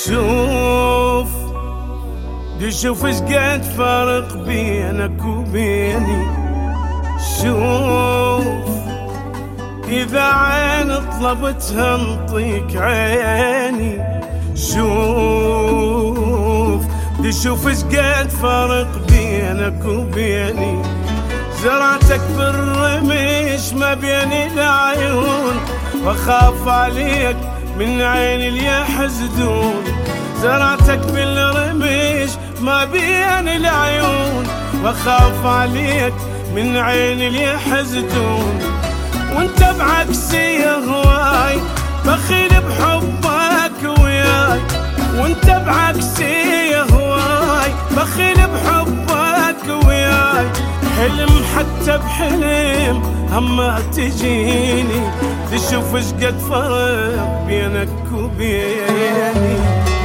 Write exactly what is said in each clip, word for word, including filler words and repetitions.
شوف دي شوف ايش قد فرق بينك وبيني. شوف إذا عين طلبتها انطيك عيني. شوف دي شوف ايش قد فرق بينك وبيني. زرعتك بالرمش ما بين العيون واخاف عليك من عين اللي يحسدون. زرعتك بالرمش ما بين العيون واخاف عليك من عين اللي يحسدون. وانت بعكسي هواي بخيل بحبك وياي. وانت بعكسي هواي بخيل بحبك وياي. حلم حتى بحلم هما تجيني. تشوف ايش قد فرق بينك وبيني.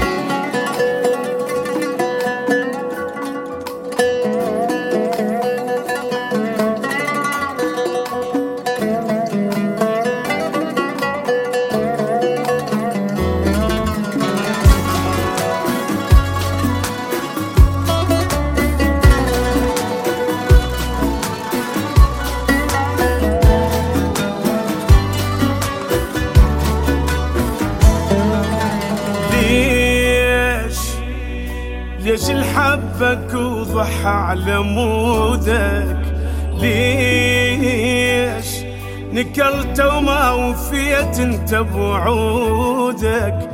ليش الحبك وضحى على مودك؟ ليش نكرت وما وفيت انت بوعودك؟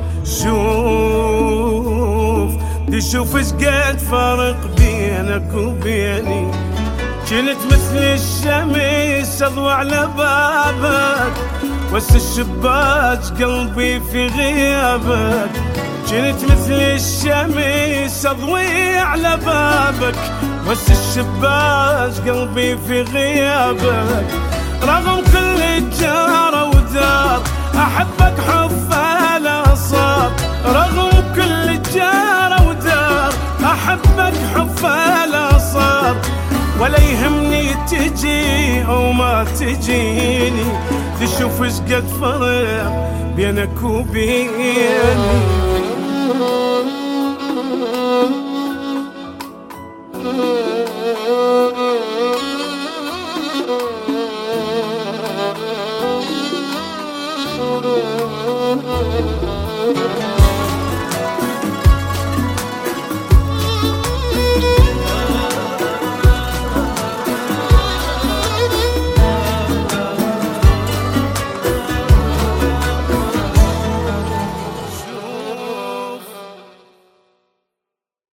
شوف دي شوف ايش قد فرق بينك وبيني. كنت مثل الشمس اضوى على بابك وس الشباك قلبي في غيابك. كنت مثل الشمس اضوي على بابك وس الشباك قلبي في غيابك. رغم كل جار ودار احبك حب لا صار. رغم كل جار ودار احبك حب لا صار. ولا يهمني تجي او ما تجيني. تشوف ايش قد فرق بينك وبيني.